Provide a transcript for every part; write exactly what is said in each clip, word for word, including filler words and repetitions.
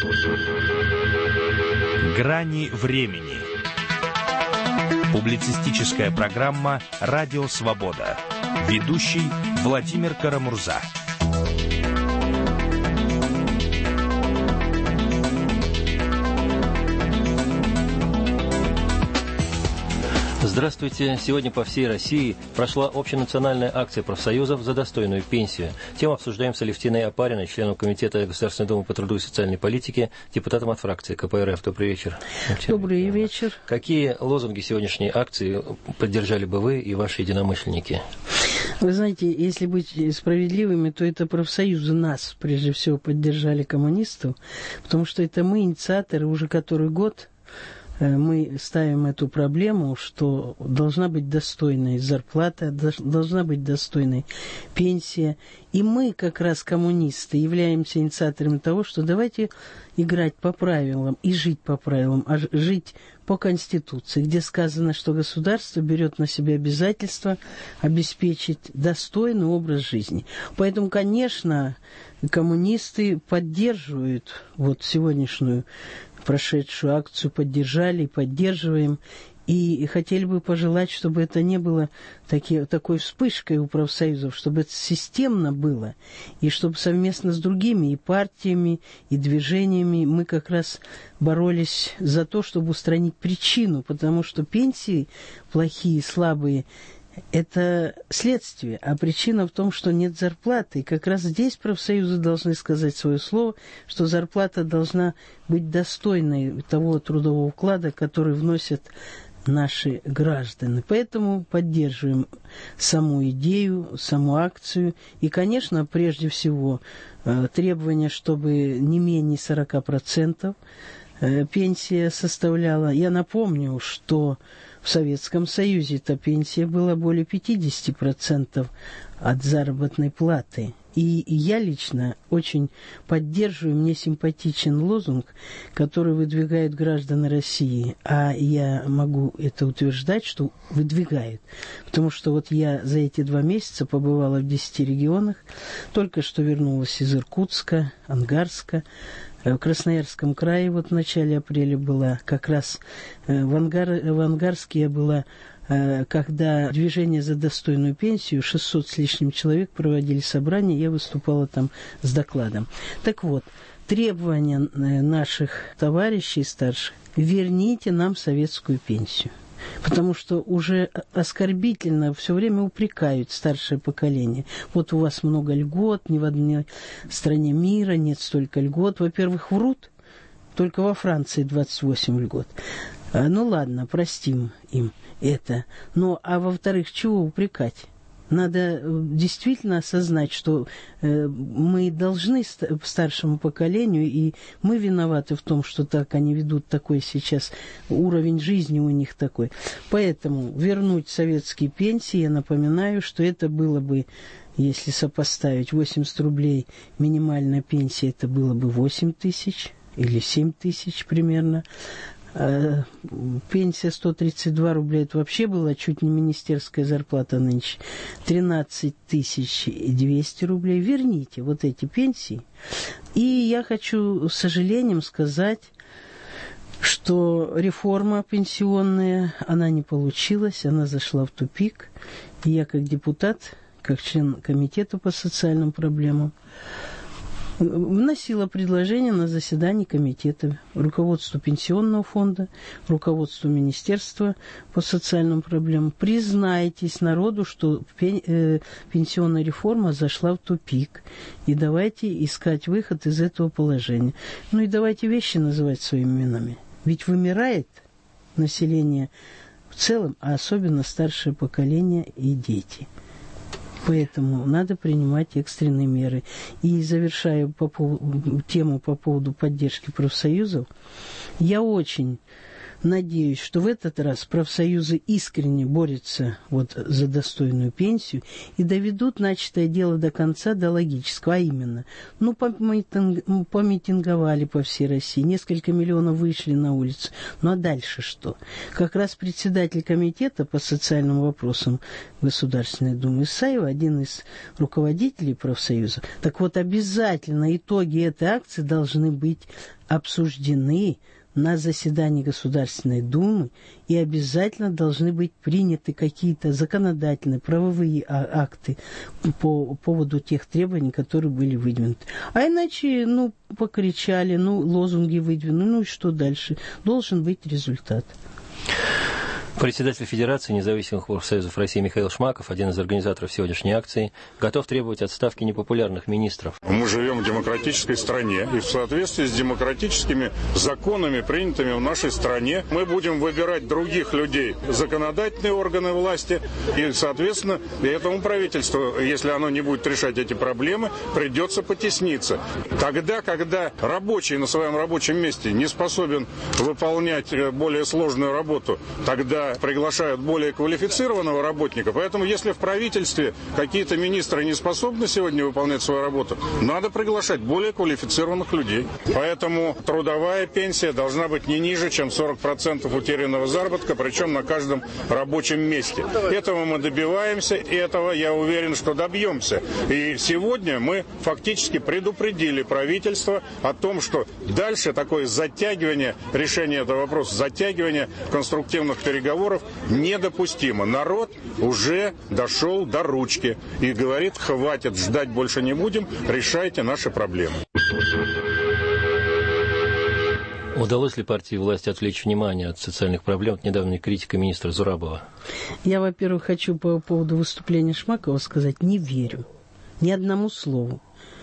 Грани времени. Публицистическая программа «Радио Свобода». Ведущий Владимир Карамурза. Здравствуйте. Сегодня по всей России прошла общенациональная акция профсоюзов за достойную пенсию. Тему обсуждаем с Алевтиной Опариной, членом Комитета Государственной Думы по труду и социальной политике, депутатом от фракции ка пэ эр эф. Добрый вечер. Добрый вечер. Какие лозунги сегодняшней акции поддержали бы вы и ваши единомышленники? Вы знаете, если быть справедливыми, то это профсоюзы нас, прежде всего, поддержали, коммунистов, потому что это мы, инициаторы, уже который год мы ставим эту проблему, что должна быть достойная зарплата, должна быть достойная пенсия. И мы, как раз коммунисты, являемся инициаторами того, что давайте играть по правилам и жить по правилам, а жить по Конституции, где сказано, что государство берет на себя обязательство обеспечить достойный образ жизни. Поэтому, конечно, коммунисты поддерживают вот сегодняшнюю прошедшую акцию, поддержали и поддерживаем. И хотели бы пожелать, чтобы это не было таки, такой вспышкой у профсоюзов, чтобы это системно было, и чтобы совместно с другими и партиями, и движениями мы как раз боролись за то, чтобы устранить причину, потому что пенсии плохие, слабые, это следствие, а причина в том, что нет зарплаты. И как раз здесь профсоюзы должны сказать свое слово, что зарплата должна быть достойной того трудового вклада, который вносят наши граждане. Поэтому поддерживаем саму идею, саму акцию. И, конечно, прежде всего, требование, чтобы не менее сорок процентов пенсия составляла. Я напомню, что в Советском Союзе эта пенсия была более пятьдесят процентов от заработной платы. И я лично очень поддерживаю, мне симпатичен лозунг, который выдвигают граждане России. А я могу это утверждать, что выдвигают. Потому что вот я за эти два месяца побывала в десяти регионах, только что вернулась из Иркутска, Ангарска. В Красноярском крае вот в начале апреля была, как раз в, Ангар, в Ангарске я была, когда движение за достойную пенсию, шестьсот с лишним человек проводили собрание, я выступала там с докладом. Так вот, требования наших товарищей старших: верните нам советскую пенсию. Потому что уже оскорбительно все время упрекают старшее поколение. Вот у вас много льгот, ни в одной стране мира нет столько льгот. Во-первых, врут, только во Франции двадцать восемь льгот. Ну ладно, простим им это. Но, а во-вторых, чего упрекать? Надо действительно осознать, что э, мы должны старшему поколению, и мы виноваты в том, что так они ведут такой сейчас, уровень жизни у них такой. Поэтому вернуть советские пенсии, я напоминаю, что это было бы, если сопоставить, восемьдесят рублей минимальная пенсия, это было бы восемь тысяч или семь тысяч примерно. Пенсия сто тридцать два рубля, это вообще была чуть не министерская зарплата нынче. тринадцать тысяч двести рублей. Верните вот эти пенсии. И я хочу с сожалением сказать, что реформа пенсионная, она не получилась, она зашла в тупик. И я как депутат, как член комитета по социальным проблемам, вносила предложение на заседании комитета, руководству Пенсионного фонда, руководству Министерства по социальным проблемам. Признайтесь народу, что пенсионная реформа зашла в тупик. И давайте искать выход из этого положения. Ну и давайте вещи называть своими именами. Ведь вымирает население в целом, а особенно старшее поколение и дети. Поэтому надо принимать экстренные меры. И завершая по поводу, тему по поводу поддержки профсоюзов, я очень надеюсь, что в этот раз профсоюзы искренне борются вот за достойную пенсию и доведут начатое дело до конца, до логического, а именно, ну, помитинговали по всей России, несколько миллионов вышли на улицу, ну, а дальше что? Как раз председатель комитета по социальным вопросам Государственной Думы Исаева, один из руководителей профсоюза, так вот, обязательно итоги этой акции должны быть обсуждены на заседании Государственной Думы, и обязательно должны быть приняты какие-то законодательные, правовые акты по поводу тех требований, которые были выдвинуты. А иначе, ну, покричали, ну, лозунги выдвинули, ну и что дальше? Должен быть результат. Председатель Федерации независимых профсоюзов России Михаил Шмаков, один из организаторов сегодняшней акции, готов требовать отставки непопулярных министров. Мы живем в демократической стране, и в соответствии с демократическими законами, принятыми в нашей стране, мы будем выбирать других людей, законодательные органы власти, и, соответственно, этому правительству, если оно не будет решать эти проблемы, придется потесниться. Тогда, когда рабочий на своем рабочем месте не способен выполнять более сложную работу, тогда приглашают более квалифицированного работника. Поэтому, если в правительстве какие-то министры не способны сегодня выполнять свою работу, надо приглашать более квалифицированных людей. Поэтому трудовая пенсия должна быть не ниже, чем сорок процентов утерянного заработка, причем на каждом рабочем месте. Этого мы добиваемся, и этого, я уверен, что добьемся. И сегодня мы фактически предупредили правительство о том, что дальше такое затягивание решения этого вопроса, затягивание конструктивных переговоров недопустимо. Народ уже дошел до ручки и говорит: хватит, ждать больше не будем, решайте наши проблемы. Удалось ли партии власти отвлечь внимание от социальных проблем от недавней критики министра Зурабова? Я, во-первых, хочу по поводу выступления Шмакова сказать: не верю ни одному слову.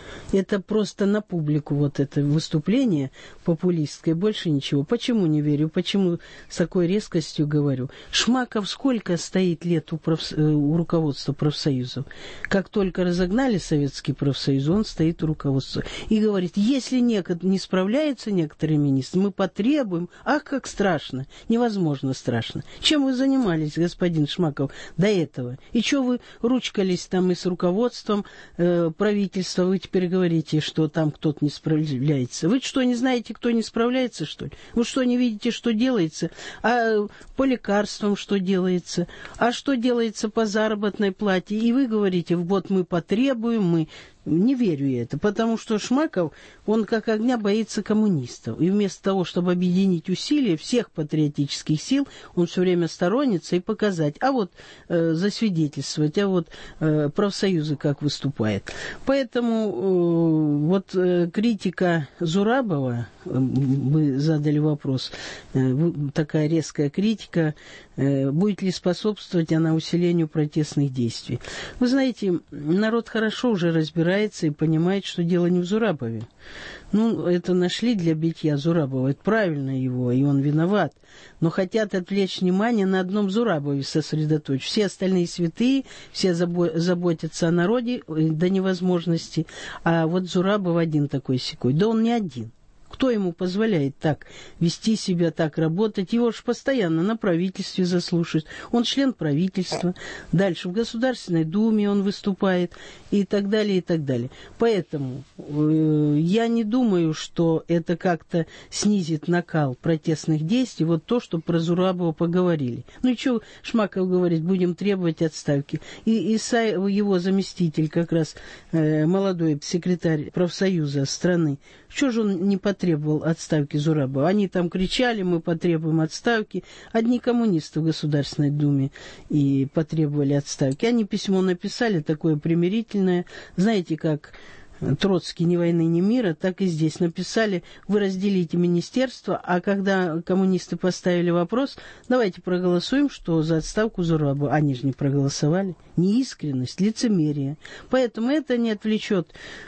Это просто на публику вот это выступление популистское, больше ничего. Почему не верю? Почему с такой резкостью говорю? Шмаков сколько стоит лет у, проф... у руководства профсоюзов? Как только разогнали советский профсоюз, он стоит у руководства. И говорит: если некот... не справляются некоторые министры, мы потребуем. Ах, как страшно. Невозможно страшно. Чем вы занимались, господин Шмаков, до этого? И что вы ручкались там и с руководством э, правительства? Вы теперь говорите, говорите, что там кто-то не справляется. Вы что, не знаете, кто не справляется, что ли? Вы что, не видите, что делается? А по лекарствам что делается? А что делается по заработной плате? И вы говорите: вот мы потребуем, мы... Не верю я это, потому что Шмаков, он как огня боится коммунистов. И вместо того, чтобы объединить усилия всех патриотических сил, он все время сторонится и показать, а вот э, засвидетельствовать, а вот э, профсоюзы как выступают. Поэтому э, вот э, критика Зурабова, э, вы задали вопрос, э, такая резкая критика, э, будет ли способствовать она усилению протестных действий. Вы знаете, народ хорошо уже разбирается и понимает, что дело не в Зурабове. Ну, это нашли для битья Зурабова, это правильно его, и он виноват. Но хотят отвлечь внимание на одном Зурабове сосредоточить. Все остальные святые, все заботятся о народе до невозможности, а вот Зурабов один такой-сякой. Да он не один. Кто ему позволяет так вести себя, так работать? Его же постоянно на правительстве заслушают. Он член правительства. Дальше в Государственной Думе он выступает и так далее, и так далее. Поэтому э, я не думаю, что это как-то снизит накал протестных действий. Вот то, что про Зурабова поговорили. Ну и что Шмаков говорит, будем требовать отставки. И Исаев, его заместитель, как раз э, молодой секретарь профсоюза страны, что же он не потребовал отставки Зурабова? Они там кричали: мы потребуем отставки. Одни коммунисты в Государственной Думе и потребовали отставки. Они письмо написали, такое примирительное. Знаете, как Троцкий «Ни войны, ни мира», так и здесь написали: вы разделите министерство, а когда коммунисты поставили вопрос, давайте проголосуем, что за отставку Зурабова. Они же не проголосовали. Неискренность, лицемерие. Поэтому это не отвлечет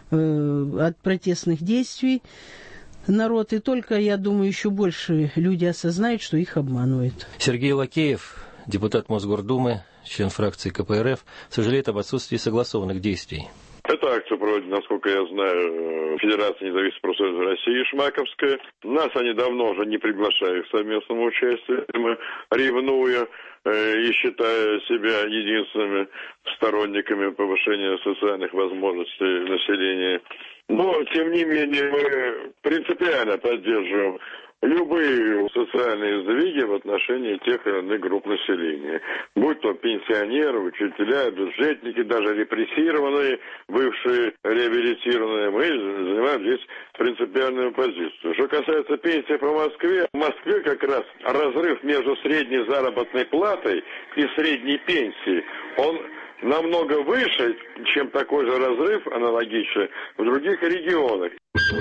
э, от протестных действий народ, и только, я думаю, еще больше люди осознают, что их обманывают. Сергей Лакеев, депутат Мосгордумы, член фракции ка пэ эр эф, сожалеет об отсутствии согласованных действий. Эта акция проводит, насколько я знаю, Федерация независимых профсоюзов России Шмаковская. Нас они давно уже не приглашают к совместному участию, мы, ревнуя э, и считая себя единственными сторонниками повышения социальных возможностей населения. Но, тем не менее, мы принципиально поддерживаем любые социальные сдвиги в отношении тех или иных групп населения. Будь то пенсионеры, учителя, бюджетники, даже репрессированные, бывшие реабилитированные, мы занимаем здесь принципиальную позицию. Что касается пенсии по Москве, в Москве как раз разрыв между средней заработной платой и средней пенсией, он намного выше, чем такой же разрыв аналогичный в других регионах.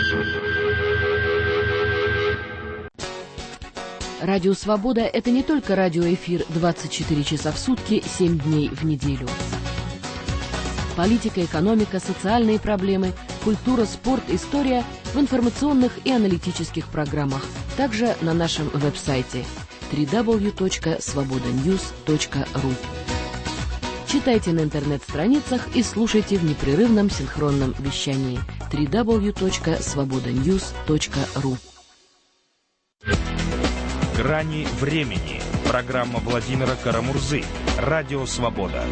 Радио «Свобода» — это не только радиоэфир двадцать четыре часа в сутки, семь дней в неделю. Политика, экономика, социальные проблемы, культура, спорт, история в информационных и аналитических программах. Также на нашем веб-сайте дабл ю дабл ю дабл ю точка свобода ньюс точка ру. Читайте на интернет-страницах и слушайте в непрерывном синхронном вещании дабл ю дабл ю дабл ю точка свобода ньюс точка ру. «Грани времени». Программа Владимира Карамурзы. Радио «Свобода».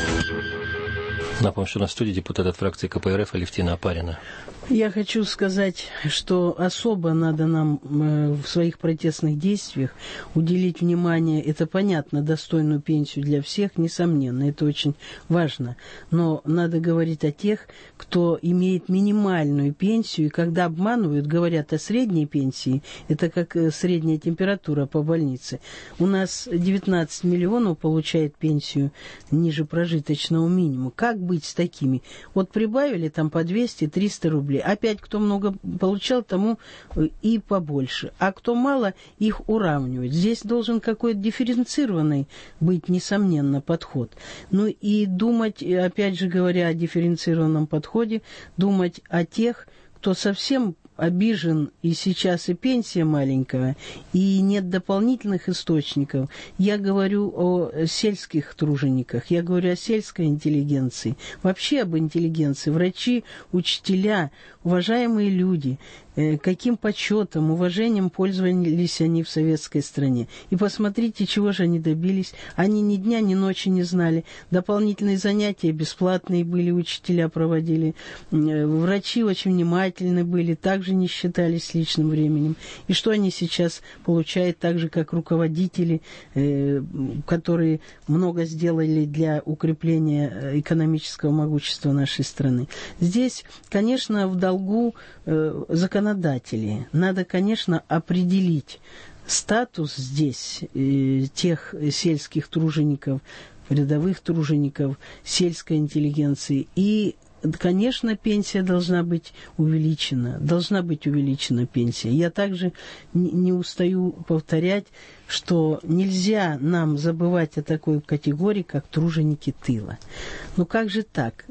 Напомню, что на студии депутат от фракции ка пэ эр эф Алевтина Опарина. Я хочу сказать, что особо надо нам в своих протестных действиях уделить внимание, это понятно, достойную пенсию для всех, несомненно, это очень важно. Но надо говорить о тех, кто имеет минимальную пенсию, и когда обманывают, говорят о средней пенсии, это как средняя температура по больнице. У нас девятнадцать миллионов получает пенсию ниже прожиточного минимума. Как быть с такими? Вот прибавили там по двести-триста рублей. Опять, кто много получал, тому и побольше. А кто мало, их уравнивают. Здесь должен какой-то дифференцированный быть, несомненно, подход. Ну и думать, опять же говоря о дифференцированном подходе, думать о тех, кто совсем обижен, и сейчас и пенсия маленькая, и нет дополнительных источников. Я говорю о сельских тружениках, я говорю о сельской интеллигенции, вообще об интеллигенции. Врачи, учителя, уважаемые люди, каким почетом, уважением пользовались они в советской стране. И посмотрите, чего же они добились. Они ни дня, ни ночи не знали. Дополнительные занятия бесплатные были, учителя проводили. Врачи очень внимательны были, также не считались личным временем. И что они сейчас получают, так же, как руководители, которые много сделали для укрепления экономического могущества нашей страны. Здесь, конечно, в долгу законодательства. Законодатели. Надо, конечно, определить статус здесь э, тех сельских тружеников, рядовых тружеников, сельской интеллигенции. И, конечно, пенсия должна быть увеличена. Должна быть увеличена пенсия. Я также не, не устаю повторять, что нельзя нам забывать о такой категории, как труженики тыла. Ну как же так?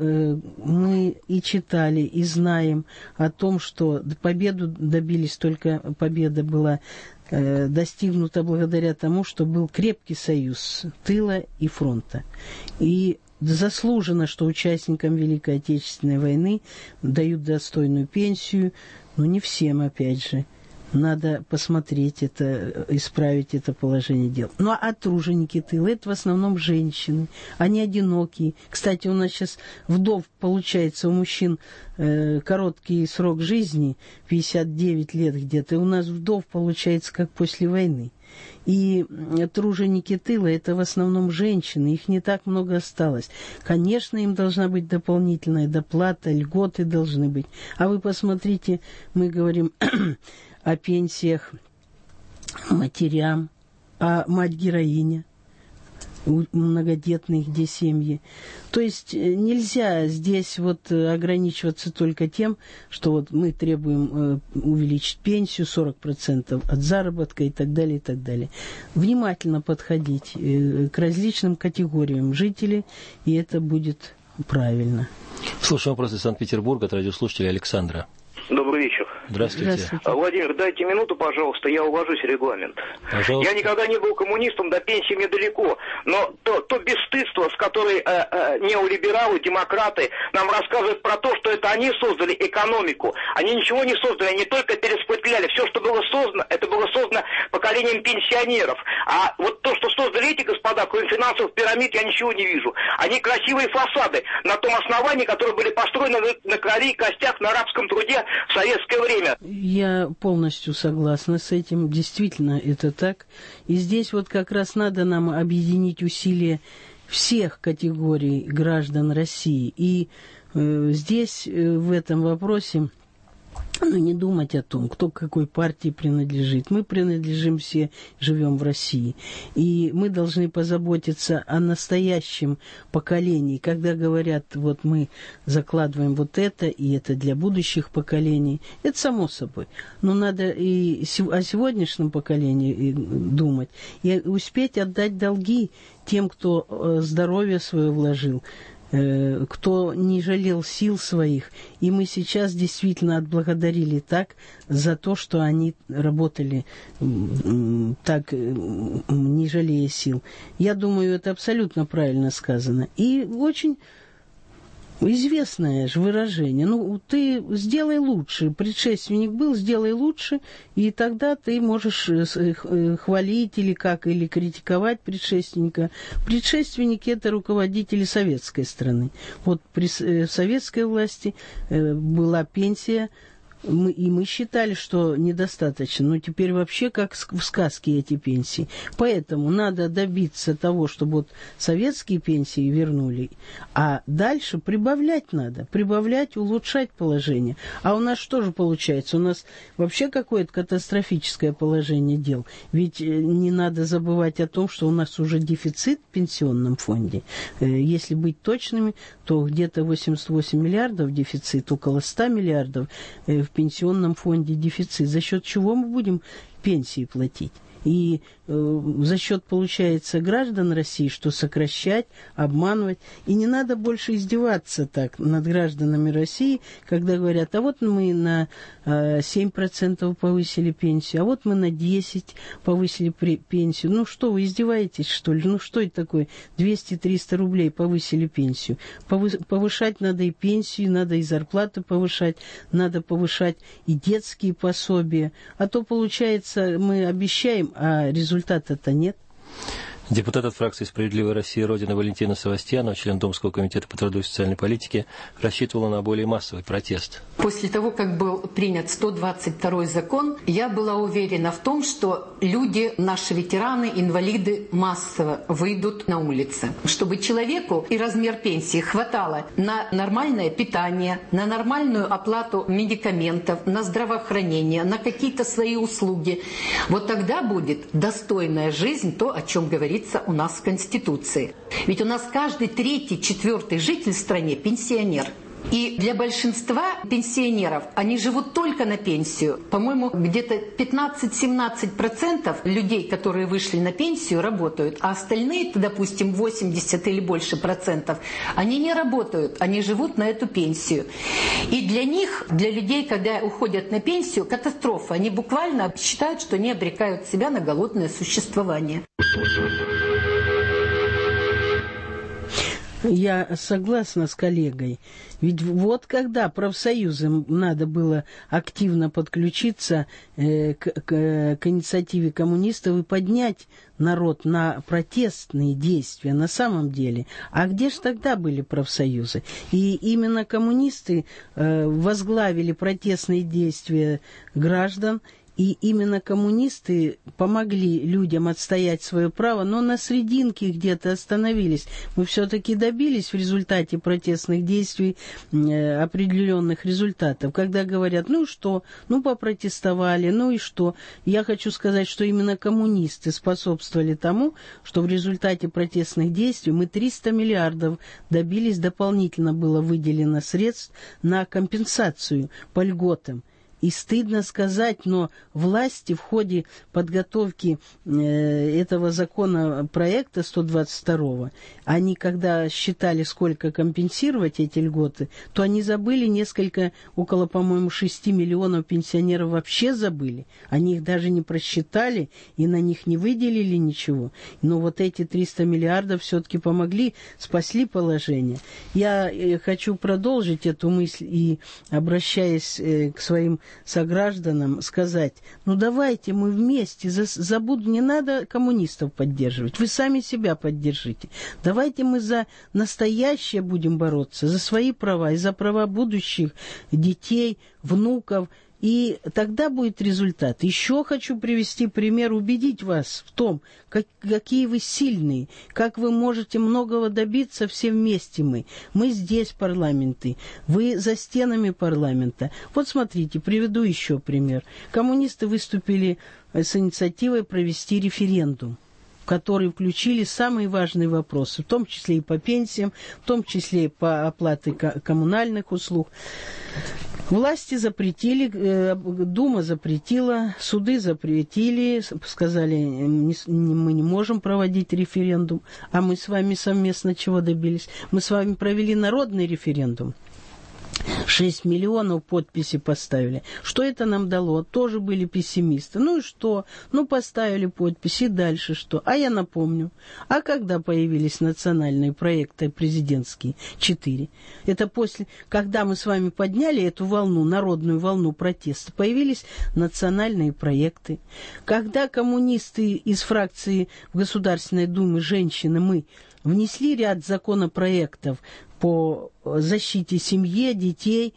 Мы и читали, и знаем о том, что победу добились, только победа была достигнута благодаря тому, что был крепкий союз тыла и фронта. И заслуженно, что участникам Великой Отечественной войны дают достойную пенсию, но не всем, опять же. Надо посмотреть это, исправить это положение дел. Ну, а труженики тыла, это в основном женщины. Они одинокие. Кстати, у нас сейчас вдов, получается, у мужчин э, короткий срок жизни, пятьдесят девять лет где-то. И у нас вдов, получается, как после войны. И труженики тыла – это в основном женщины, их не так много осталось. Конечно, им должна быть дополнительная доплата, льготы должны быть. А вы посмотрите, мы говорим о пенсиях матерям, а мать-героиня, многодетные где семьи. То есть нельзя здесь вот ограничиваться только тем, что вот мы требуем увеличить пенсию сорок процентов от заработка и так далее, и так далее. Внимательно подходить к различным категориям жителей, и это будет правильно. Слушаем вопрос из Санкт-Петербурга от радиослушателя Александра. Добрый вечер. Здравствуйте. Здравствуйте. Владимир, дайте минуту, пожалуйста, я увожусь в регламент. Пожалуйста. Я никогда не был коммунистом, до пенсии мне далеко, но то, то бесстыдство, с которой э, э, неолибералы, демократы нам рассказывают про то, что это они создали экономику. Они ничего не создали, они только перераспределяли. Все, что было создано, это было создано поколением пенсионеров. А вот то, что создали эти господа, кроме финансовых пирамид, я ничего не вижу. Они красивые фасады на том основании, которые были построены на крови и костях, на рабском труде в советское время. Я полностью согласна с этим. Действительно, это так. И здесь вот как раз надо нам объединить усилия всех категорий граждан России. И э, здесь, э, в этом вопросе, ну, не думать о том, кто к какой партии принадлежит. Мы принадлежим все, живем в России. И мы должны позаботиться о настоящем поколении. Когда говорят, вот мы закладываем вот это, и это для будущих поколений, это само собой. Но надо и о сегодняшнем поколении думать. И успеть отдать долги тем, кто здоровье свое вложил, кто не жалел сил своих. И мы сейчас действительно отблагодарили так за то, что они работали так, не жалея сил. Я думаю, это абсолютно правильно сказано. И очень известное же выражение. Ну, ты сделай лучше. Предшественник был, сделай лучше, и тогда ты можешь хвалить или как, или критиковать предшественника. Предшественники – это руководители советской страны. Вот при советской власти была пенсия, Мы, и мы считали, что недостаточно. Но теперь вообще как в сказке эти пенсии. Поэтому надо добиться того, чтобы вот советские пенсии вернули. А дальше прибавлять надо. Прибавлять, улучшать положение. А у нас что же получается? У нас вообще какое-то катастрофическое положение дел. Ведь не надо забывать о том, что у нас уже дефицит в пенсионном фонде. Если быть точными, то где-то восемьдесят восемь миллиардов дефицит, около ста миллиардов в пенсионном фонде дефицит. За счет чего мы будем пенсии платить? И э, за счет, получается, граждан России, что сокращать, обманывать. И не надо больше издеваться так над гражданами России, когда говорят, а вот мы на э, семь процентов повысили пенсию, а вот мы на десять процентов повысили при- пенсию. Ну что, вы издеваетесь, что ли? Ну что это такое? двести-триста рублей повысили пенсию. Повы- повышать надо и пенсию, надо и зарплату повышать, надо повышать и детские пособия. А то, получается, мы обещаем, а результата-то нет. Депутат от фракции «Справедливая Россия. Родина» Валентина Савастьянова, член Домского комитета по труду и социальной политике, рассчитывала на более массовый протест. После того, как был принят сто двадцать второй закон, я была уверена в том, что люди, наши ветераны, инвалиды массово выйдут на улицы. Чтобы человеку и размер пенсии хватало на нормальное питание, на нормальную оплату медикаментов, на здравоохранение, на какие-то свои услуги. Вот тогда будет достойная жизнь, то, о чем говорится у нас в Конституции. Ведь у нас каждый третий, четвертый житель в стране пенсионер. И для большинства пенсионеров, они живут только на пенсию. По-моему, где-то пятнадцать-семнадцать процентов людей, которые вышли на пенсию, работают. А остальные, допустим, восемьдесят или больше процентов, они не работают, они живут на эту пенсию. И для них, для людей, когда уходят на пенсию, катастрофа. Они буквально считают, что они обрекают себя на голодное существование. Я согласна с коллегой. Ведь вот когда профсоюзам надо было активно подключиться э, к, к, к инициативе коммунистов и поднять народ на протестные действия на самом деле. А где же тогда были профсоюзы? И именно коммунисты э, возглавили протестные действия граждан. И именно коммунисты помогли людям отстоять свое право, но на срединке где-то остановились. Мы все-таки добились в результате протестных действий э, определенных результатов. Когда говорят, ну что, ну попротестовали, ну и что. Я хочу сказать, что именно коммунисты способствовали тому, что в результате протестных действий мы триста миллиардов добились, дополнительно было выделено средств на компенсацию по льготам. И стыдно сказать, но власти в ходе подготовки этого законопроекта сто двадцать второго, они когда считали, сколько компенсировать эти льготы, то они забыли несколько, около, по-моему, шести миллионов пенсионеров вообще забыли. Они их даже не просчитали и на них не выделили ничего. Но вот эти триста миллиардов все-таки помогли, спасли положение. Я хочу продолжить эту мысль и, обращаясь к своим согражданам, сказать, ну давайте мы вместе, забуду, не надо коммунистов поддерживать, вы сами себя поддержите. Давайте мы за настоящее будем бороться, за свои права и за права будущих детей, внуков, и тогда будет результат. Еще хочу привести пример, убедить вас в том, как, какие вы сильные, как вы можете многого добиться все вместе мы. Мы здесь парламенты, вы за стенами парламента. Вот смотрите, приведу еще пример. Коммунисты выступили с инициативой провести референдум, в который включили самые важные вопросы, в том числе и по пенсиям, в том числе и по оплате коммунальных услуг. Власти запретили, Дума запретила, суды запретили, сказали, мы не можем проводить референдум, а мы с вами совместно чего добились? Мы с вами провели народный референдум. шесть миллионов подписей поставили. Что это нам дало? Тоже были пессимисты. Ну и что? Ну поставили подписи, и дальше что? А я напомню. А когда появились национальные проекты президентские? Четыре. Это после, когда мы с вами подняли эту волну, народную волну протеста, появились национальные проекты. Когда коммунисты из фракции в Государственной Думе, женщины, мы, внесли ряд законопроектов по защите семьи, детей,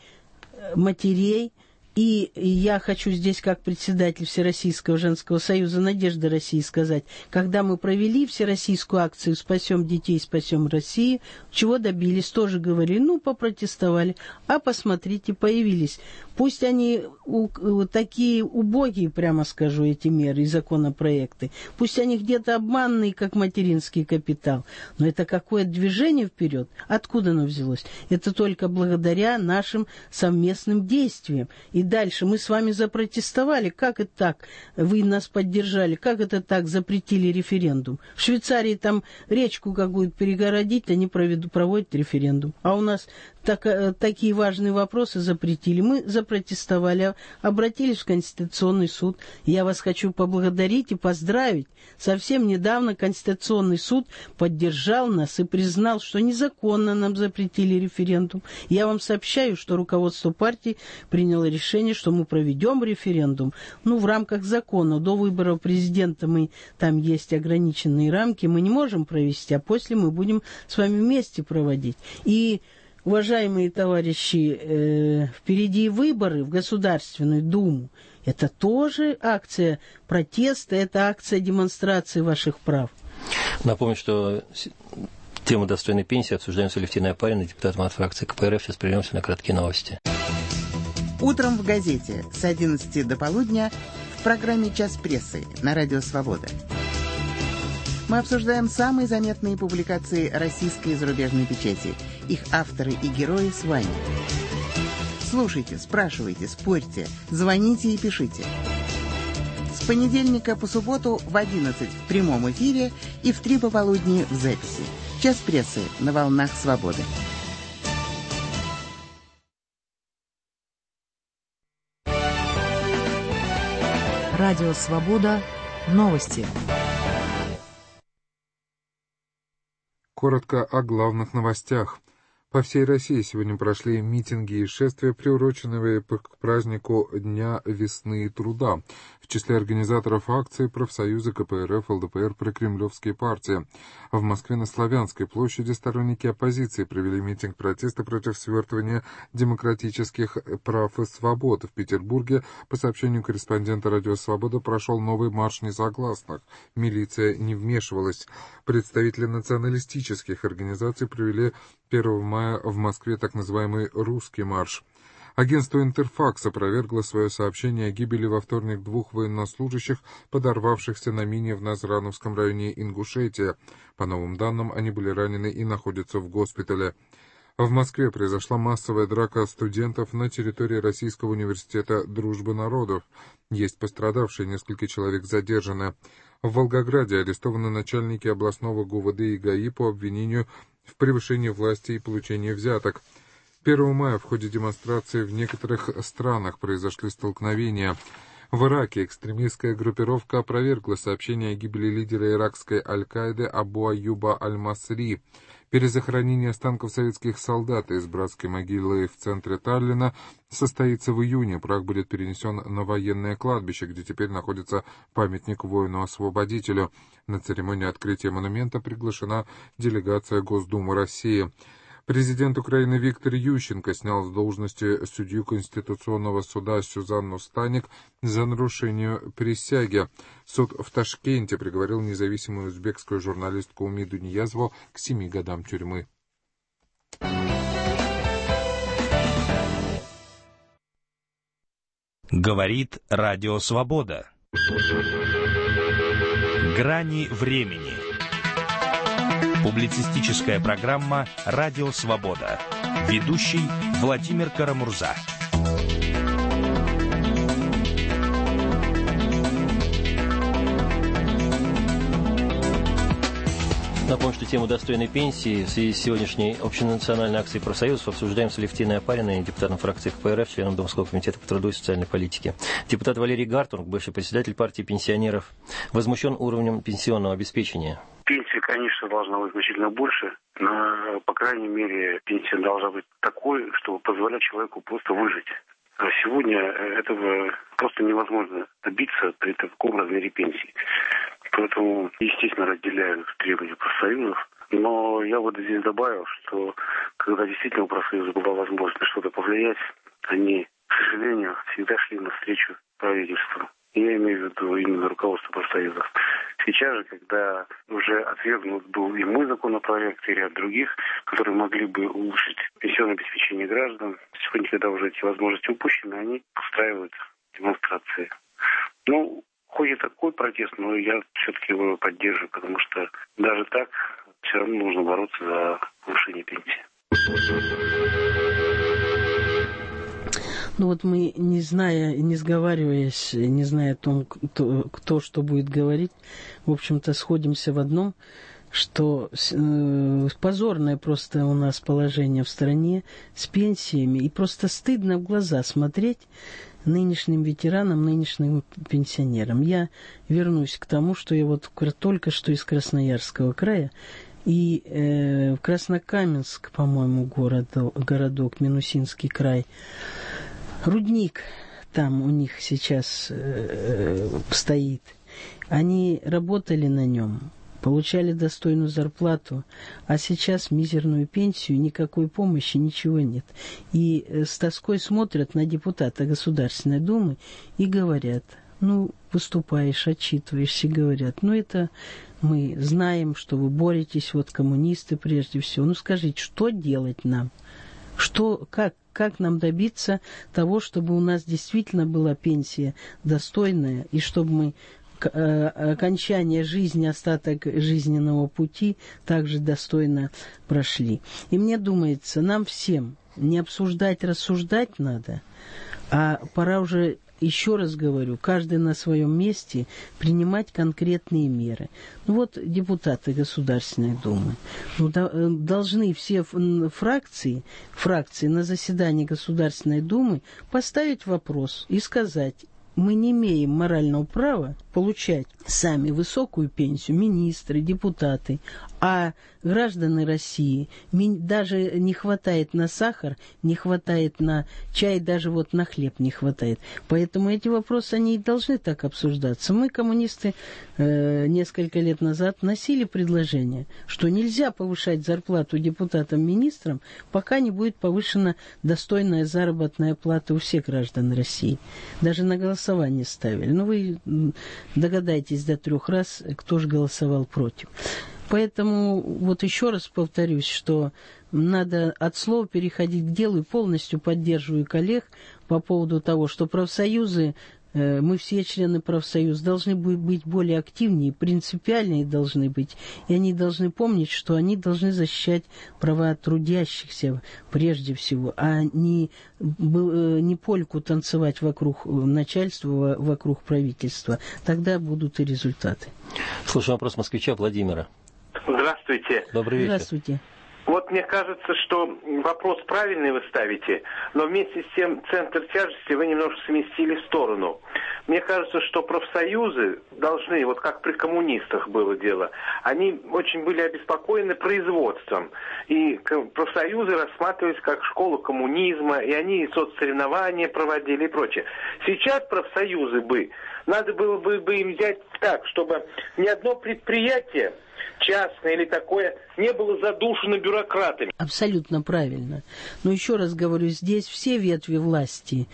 матерей. И я хочу здесь, как председатель Всероссийского женского союза «Надежда России», сказать, когда мы провели всероссийскую акцию «Спасем детей, спасем Россию», чего добились, тоже говорили, ну, попротестовали, а посмотрите, появились. Пусть они у, такие убогие, прямо скажу, эти меры и законопроекты, пусть они где-то обманные, как материнский капитал, но это какое движение вперед? Откуда оно взялось? Это только благодаря нашим совместным действиям. И дальше мы с вами запротестовали. Как это так? Вы нас поддержали. Как это так запретили референдум? В Швейцарии там речку какую-то перегородить, они проведут, проводят референдум. А у нас так, такие важные вопросы запретили. Мы запротестовали, обратились в Конституционный суд. Я вас хочу поблагодарить и поздравить. Совсем недавно Конституционный суд поддержал нас и признал, что незаконно нам запретили референдум. Я вам сообщаю, что руководство партии приняло решение, что мы проведем референдум. Ну, в рамках закона. До выборов президента мы, там есть ограниченные рамки, мы не можем провести, а после мы будем с вами вместе проводить. И уважаемые товарищи, э, впереди выборы в Государственную Думу. Это тоже акция протеста, это акция демонстрации ваших прав. Напомню, что тему достойной пенсии обсуждаем с Алевтиной Опариной, депутатом от фракции ка пэ эр эф. Сейчас прервемся на краткие новости. Утром в газете с одиннадцати до полудня в программе «Час прессы» на Радио Свобода. Мы обсуждаем самые заметные публикации российской и зарубежной печати, их авторы и герои с вами. Слушайте, спрашивайте, спорьте, звоните и пишите. С понедельника по субботу в одиннадцать в прямом эфире и в три пополудни в записи. «Час прессы» на волнах Свободы. Радио «Свобода». Новости. Коротко о главных новостях. По всей России сегодня прошли митинги и шествия, приуроченные к празднику Дня весны и труда. В числе организаторов акции профсоюзы ка пэ эр эф, эл дэ пэ эр, прокремлевские партии. В Москве на Славянской площади сторонники оппозиции провели митинг протеста против свертывания демократических прав и свобод. В Петербурге, по сообщению корреспондента «Радио Свобода», прошел новый марш несогласных. Милиция не вмешивалась. Представители националистических организаций провели первого мая в Москве так называемый «Русский марш». Агентство «Интерфакс» опровергло свое сообщение о гибели во вторник двух военнослужащих, подорвавшихся на мине в Назрановском районе Ингушетия. По новым данным, они были ранены и находятся в госпитале. В Москве произошла массовая драка студентов на территории Российского университета Дружбы народов. Есть пострадавшие, несколько человек задержаны. В Волгограде арестованы начальники областного ГУВД и ГАИ по обвинению в превышении власти и получении взяток. первого мая в ходе демонстрации в некоторых странах произошли столкновения. В Ираке экстремистская группировка опровергла сообщение о гибели лидера иракской Аль-Каиды Абу Аюба Аль-Масри. Перезахоронение останков советских солдат из братской могилы в центре Таллина состоится в июне. Прах будет перенесен на военное кладбище, где теперь находится памятник воину-освободителю. На церемонию открытия монумента приглашена делегация Госдумы России. Президент Украины Виктор Ющенко снял с должности судью Конституционного суда Сюзанну Станик за нарушение присяги. Суд в Ташкенте приговорил независимую узбекскую журналистку Умиду Ниязову к семи годам тюрьмы. Говорит Радио Свобода. Грани времени. Публицистическая программа «Радио Свобода». Ведущий Владимир Карамурза. Напомню, что тему достойной пенсии в связи с сегодняшней общенациональной акцией профсоюзов обсуждаем с Алевтиной Опариной, депутатом фракции КПРФ, членом Думского комитета по труду и социальной политике. Депутат Валерий Гартунг, бывший председатель партии пенсионеров, возмущен уровнем пенсионного обеспечения. Пенсия, конечно, должна быть значительно больше, но, по крайней мере, пенсия должна быть такой, чтобы позволять человеку просто выжить. А сегодня этого просто невозможно добиться при таком размере пенсии. Поэтому, естественно, разделяю требования профсоюзов. Но я вот здесь добавил, что когда действительно у профсоюза была возможность что-то повлиять, они, к сожалению, всегда шли навстречу правительству. Я имею в виду именно руководство профсоюзов. Сейчас же, когда уже отвергнут был и мой законопроект, и ряд других, которые могли бы улучшить пенсионное обеспечение граждан, сегодня, когда уже эти возможности упущены, они устраивают демонстрации. Ну, хоть и такой протест, но я все-таки его поддерживаю, потому что даже так все равно нужно бороться за повышение пенсии. Ну вот мы, не зная, не сговариваясь, не зная о том, кто, кто что будет говорить, в общем-то, сходимся в одном, что э, позорное просто у нас положение в стране с пенсиями, и просто стыдно в глаза смотреть нынешним ветеранам, нынешним пенсионерам. Я вернусь к тому, что я вот только что из Красноярского края, и э, в Краснокаменск, по-моему, город, городок, Минусинский край, рудник там у них сейчас э, стоит. Они работали на нем, получали достойную зарплату, а сейчас мизерную пенсию, никакой помощи, ничего нет. И э, с тоской смотрят на депутата Государственной Думы и говорят, ну, выступаешь, отчитываешься, говорят, ну, это мы знаем, что вы боретесь, вот коммунисты прежде всего. Ну, скажите, что делать нам? Что, как, как нам добиться того, чтобы у нас действительно была пенсия достойная, и чтобы мы окончание жизни, остаток жизненного пути также достойно прошли. И мне думается, нам всем не обсуждать, рассуждать надо, а пора уже, еще раз говорю, каждый на своем месте принимать конкретные меры. Ну вот депутаты Государственной Думы ну, да, должны все фракции, фракции на заседании Государственной Думы поставить вопрос и сказать, мы не имеем морального права получать сами высокую пенсию, министры, депутаты, а граждане России даже не хватает на сахар, не хватает на чай, даже вот на хлеб не хватает. Поэтому эти вопросы, они и должны так обсуждаться. Мы, коммунисты, э, несколько лет назад носили предложение, что нельзя повышать зарплату депутатам-министрам, пока не будет повышена достойная заработная плата у всех граждан России. Даже на голосование ставили. Ну, вы догадайтесь до трех раз, кто же голосовал против. Поэтому вот еще раз повторюсь, что надо от слова переходить к делу, и полностью поддерживаю коллег по поводу того, что профсоюзы мы все члены профсоюза должны быть более активнее, принципиальнее должны быть. И они должны помнить, что они должны защищать права трудящихся прежде всего, а не, не польку танцевать вокруг начальства, вокруг правительства. Тогда будут и результаты. Слушаю вопрос москвича Владимира. Здравствуйте. Добрый вечер. Здравствуйте. Вот мне кажется, что вопрос правильный вы ставите, но вместе с тем центр тяжести вы немножко сместили в сторону. Мне кажется, что профсоюзы должны, вот как при коммунистах было дело, они очень были обеспокоены производством. И профсоюзы рассматривались как школа коммунизма, и они соцсоревнования проводили и прочее. Сейчас профсоюзы бы, надо было бы, бы им взять так, чтобы ни одно предприятие частное или такое не было задушено бюрократами. Абсолютно правильно. Но еще раз говорю, здесь все ветви власти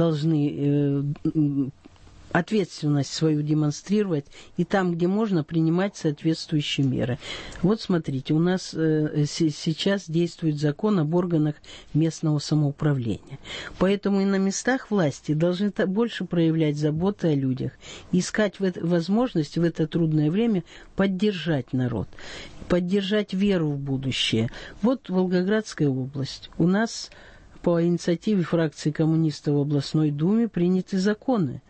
должны э, ответственность свою демонстрировать и там, где можно, принимать соответствующие меры. Вот смотрите, у нас э, с- сейчас действует закон об органах местного самоуправления. Поэтому и на местах власти должны больше проявлять заботы о людях, искать в это, возможность в это трудное время поддержать народ, поддержать веру в будущее. Вот Волгоградская область. У нас по инициативе фракции коммунистов в областной думе приняты законы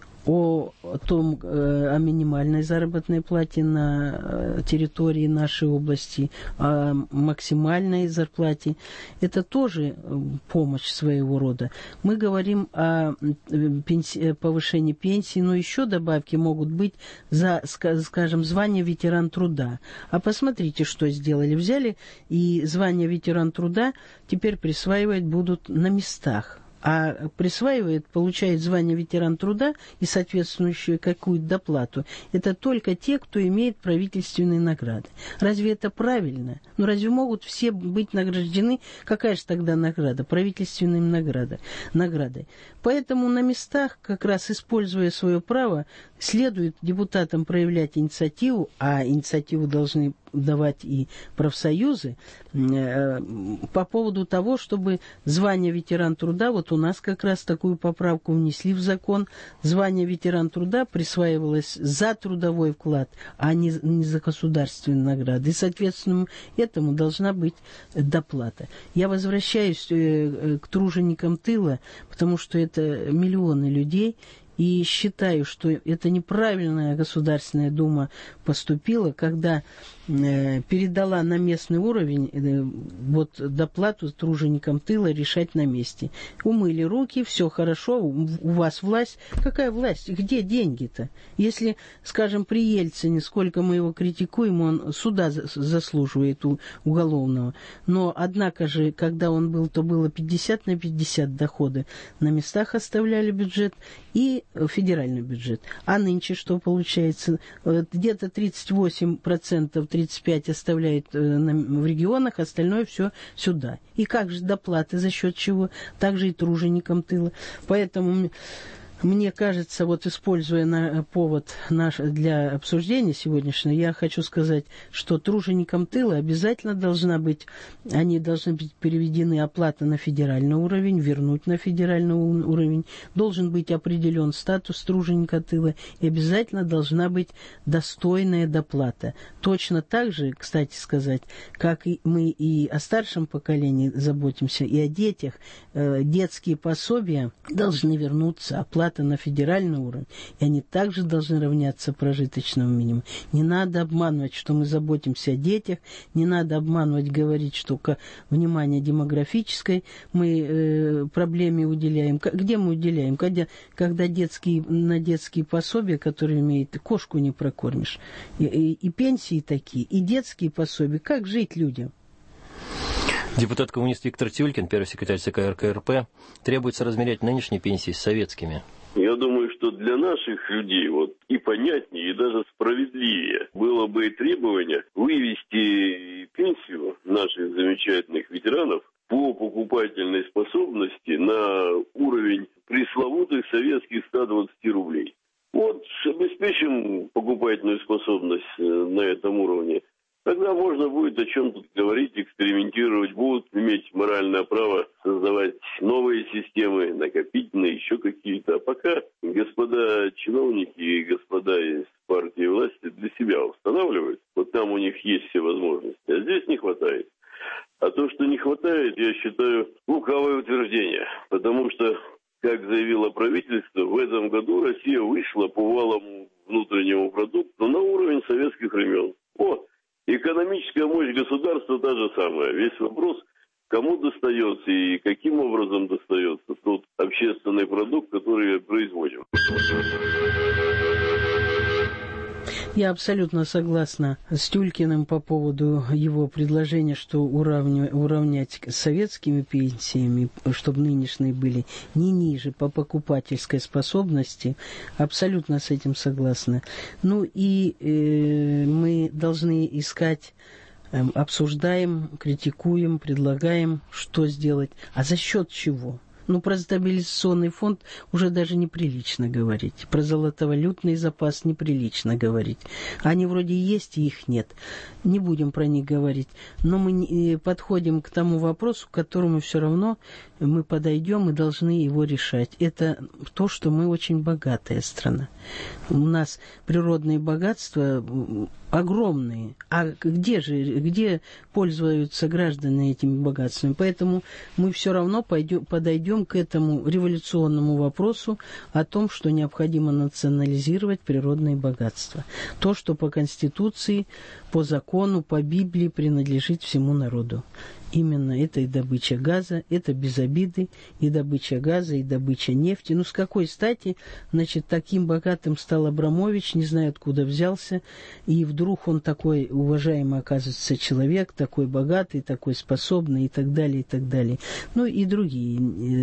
о том, о минимальной заработной плате на территории нашей области, о максимальной зарплате. Это тоже помощь своего рода. Мы говорим о пенси... повышении пенсии, но еще добавки могут быть за, скажем, звание ветеран труда. А посмотрите, что сделали. Взяли и звание ветеран труда теперь присваивать будут на местах. А присваивает, получает звание ветеран труда и соответствующую какую-то доплату. Это только те, кто имеет правительственные награды. Разве это правильно? Ну, разве могут все быть награждены? Какая же тогда награда? Правительственными награда, наградой. Поэтому на местах, как раз используя свое право, следует депутатам проявлять инициативу, а инициативу должны давать и профсоюзы, э, по поводу того, чтобы звание ветеран труда, вот у нас как раз такую поправку внесли в закон, звание ветеран труда присваивалось за трудовой вклад, а не, не за государственные награды. И, соответственно, этому должна быть доплата. Я возвращаюсь э, к труженикам тыла, потому что это миллионы людей, и считаю, что это неправильная Государственная Дума поступила, когда э, передала на местный уровень э, вот доплату труженикам тыла решать на месте. Умыли руки, все хорошо, у, у вас власть. Какая власть? Где деньги-то? Если, скажем, при Ельцине, сколько мы его критикуем, он суда за, заслуживает у, уголовного. Но, однако же, когда он был, то было пятьдесят на пятьдесят доходы. На местах оставляли бюджет и федеральный бюджет. А нынче что получается? Где-то тридцать восемь процентов, тридцать пять процентов оставляет в регионах, остальное все сюда. И как же доплаты, за счет чего? Также и труженикам тыла. Поэтому мне кажется, вот используя на повод наш для обсуждения сегодняшнего, я хочу сказать, что труженикам тыла обязательно должна быть, они должны быть переведены оплата на федеральный уровень, вернуть на федеральный уровень, должен быть определен статус труженика тыла, и обязательно должна быть достойная доплата. Точно так же, кстати сказать, как и мы и о старшем поколении заботимся, и о детях, детские пособия должны вернуться, оплата на федеральный уровень, и они также должны равняться прожиточному минимуму. Не надо обманывать, что мы заботимся о детях, не надо обманывать, говорить, что внимание демографической мы э, проблеме уделяем. Где мы уделяем? Когда, когда детские, на детские пособия, которые имеют, кошку не прокормишь, и, и, и пенсии такие, и детские пособия. Как жить людям? Депутат-коммунист Виктор Тюлькин, первый секретарь ЦК РКРП, требует соразмерять нынешние пенсии с советскими. Я думаю, что для наших людей вот и понятнее, и даже справедливее было бы требование вывести пенсию наших замечательных ветеранов по покупательной способности на уровень пресловутых советских ста двадцати рублей. Вот обеспечим покупательную способность на этом уровне. Тогда можно будет о чем тут говорить, экспериментировать, будут иметь моральное право создавать новые системы, накопительные, еще какие-то. А пока господа чиновники и господа из партии власти для себя устанавливают. Вот там у них есть все возможности, а здесь не хватает. А то, что не хватает, я считаю, лукавое утверждение. Потому что, как заявило правительство, в этом году Россия вышла по валовому внутреннему продукту на уровень советских времен. Вот. Экономическая мощь государства та же самая. Весь вопрос, кому достается и каким образом достается тот общественный продукт, который производим. Я абсолютно согласна с Тюлькиным по поводу его предложения, что уравнивать, уравнять с советскими пенсиями, чтобы нынешние были не ниже по покупательской способности. Абсолютно с этим согласна. Ну и э, мы должны искать, э, обсуждаем, критикуем, предлагаем, что сделать, а за счет чего. Ну, про стабилизационный фонд уже даже неприлично говорить. Про золотовалютный запас неприлично говорить. Они вроде есть, и их нет. Не будем про них говорить. Но мы подходим к тому вопросу, к которому все равно мы подойдем и должны его решать. Это то, что мы очень богатая страна. У нас природные богатства огромные. А где же, где пользуются граждане этими богатствами? Поэтому мы все равно пойдем, подойдем к этому революционному вопросу о том, что необходимо национализировать природные богатства. То, что по Конституции, по закону, по Библии принадлежит всему народу. Именно это и добыча газа, это без обиды, и добыча газа, и добыча нефти. Ну, с какой стати, значит, таким богатым стал Абрамович, не знаю, откуда взялся, и вдруг он такой уважаемый, оказывается, человек, такой богатый, такой способный, и так далее, и так далее. Ну, и другие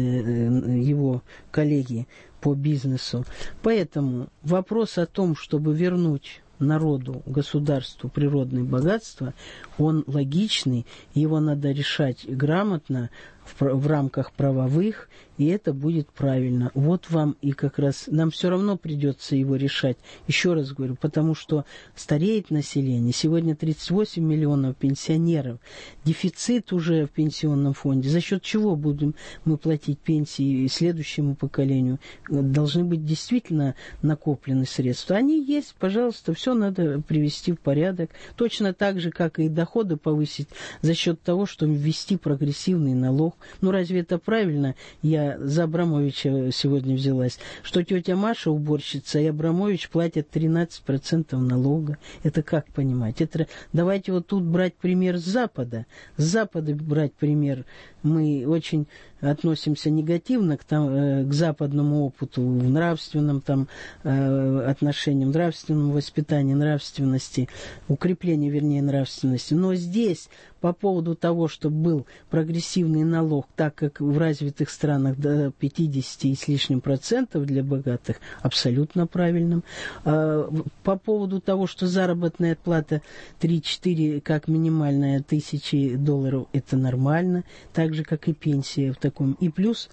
э, его коллеги по бизнесу. Поэтому вопрос о том, чтобы вернуть народу, государству природные богатства, он логичный, его надо решать грамотно в, в рамках правовых, и это будет правильно. Вот вам и как раз, нам все равно придется его решать, еще раз говорю, потому что стареет население, сегодня тридцать восемь миллионов пенсионеров, дефицит уже в пенсионном фонде, за счет чего будем мы платить пенсии следующему поколению? Должны быть действительно накоплены средства. Они есть, пожалуйста, все надо привести в порядок, точно так же, как и доходы повысить за счет того, что ввести прогрессивный налог. Ну, разве это правильно? Я за Абрамовича сегодня взялась, что тетя Маша, уборщица, и Абрамович платят тринадцать процентов налога. Это как понимать? Это... Давайте вот тут брать пример с Запада. С Запада брать пример. Мы очень относимся негативно к, там, э, к западному опыту в нравственном там, э, отношении, в нравственном воспитании, нравственности, укреплении, вернее, нравственности. Но здесь по поводу того, чтобы был прогрессивный налог, так как в развитых странах до пятидесяти и с лишним процентов для богатых, абсолютно правильным. А по поводу того, что заработная плата три-четыре, как минимальная, тысячи долларов, это нормально, так же, как и пенсия в таком. И плюс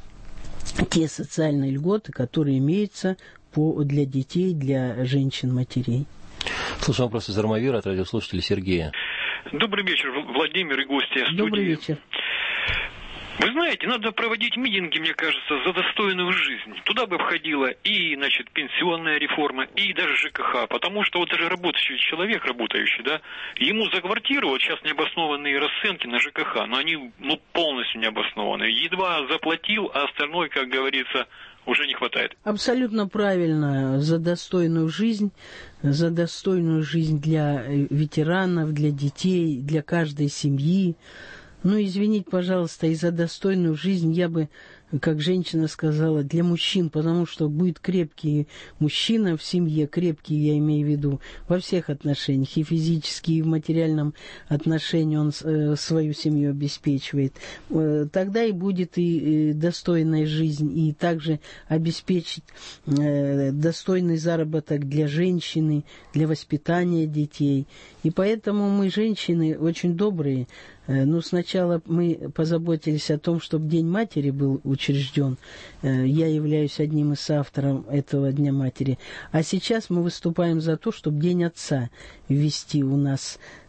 те социальные льготы, которые имеются по, для детей, для женщин-матерей. Слушаем вопрос из Армавира от радиослушателя Сергея. Добрый вечер, Владимир и гости студии. Добрый вечер. Вы знаете, надо проводить митинги, мне кажется, за достойную жизнь. Туда бы входила и, значит, пенсионная реформа, и даже ЖКХ. Потому что вот даже работающий человек, работающий, да, ему за квартиру, вот сейчас необоснованные расценки на ЖКХ, но они, ну, полностью необоснованные. Едва заплатил, а остальное, как говорится, уже не хватает. Абсолютно правильно. За достойную жизнь, за достойную жизнь для ветеранов, для детей, для каждой семьи. Ну, извините, пожалуйста, и за достойную жизнь я бы, как женщина сказала, для мужчин, потому что будет крепкий мужчина в семье, крепкий, я имею в виду, во всех отношениях, и физически, и в материальном отношении он э, свою семью обеспечивает. Э, тогда и будет и, и достойная жизнь, и также обеспечить э, достойный заработок для женщины, для воспитания детей. И поэтому мы, женщины, очень добрые. Ну, сначала мы позаботились о том, чтобы День матери был учрежден. Я являюсь одним из авторов этого Дня матери. А сейчас мы выступаем за то, чтобы День отца ввести у нас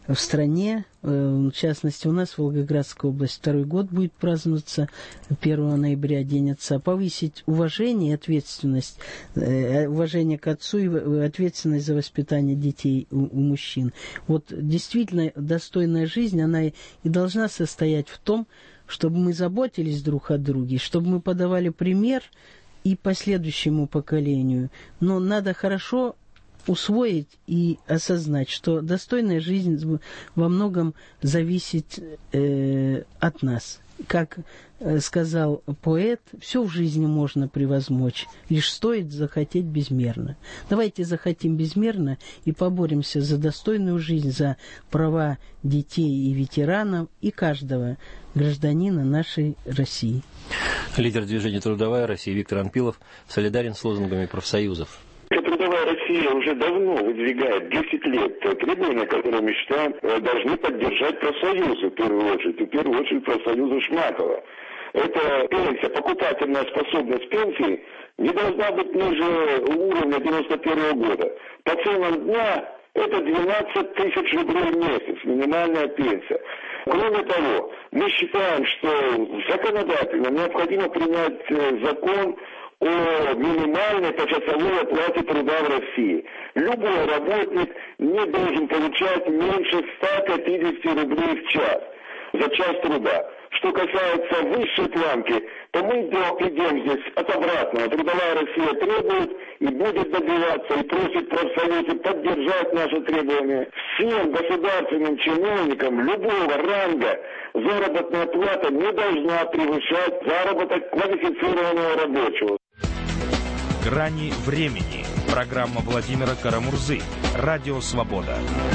в стране, в частности, у нас в Волгоградской области второй год будет праздноваться первого ноября, День отца, повысить уважение и ответственность, уважение к отцу и ответственность за воспитание детей у, у мужчин. Вот действительно достойная жизнь, она и должна состоять в том, чтобы мы заботились друг о друге, чтобы мы подавали пример и последующему поколению. Но надо хорошо усвоить и осознать, что достойная жизнь во многом зависит э, от нас. Как э, сказал поэт, все в жизни можно превозмочь, лишь стоит захотеть безмерно. Давайте захотим безмерно и поборемся за достойную жизнь, за права детей и ветеранов и каждого гражданина нашей России. Лидер движения «Трудовая Россия» Виктор Анпилов солидарен с лозунгами профсоюзов. Трудовая Россия уже давно выдвигает десять лет требования, которые, мы считаем, должны поддержать профсоюзы в первую очередь, и в первую очередь профсоюзы Шмакова. Это пенсия, покупательная способность пенсии не должна быть ниже уровня девяносто первого года. По ценам дня это двенадцать тысяч рублей в месяц, минимальная пенсия. Кроме того, мы считаем, что законодательно необходимо принять закон о минимальной почасовой оплате труда в России. Любой работник не должен получать меньше ста пятидесяти рублей в час за час труда. Что касается высшей планки, то мы идем здесь от обратного. Трудовая Россия требует и будет добиваться и просит профсоюзы поддержать наши требования. Всем государственным чиновникам любого ранга заработная плата не должна превышать заработок квалифицированного рабочего. «Грани времени». Программа Владимира Карамурзы. Радио «Свобода».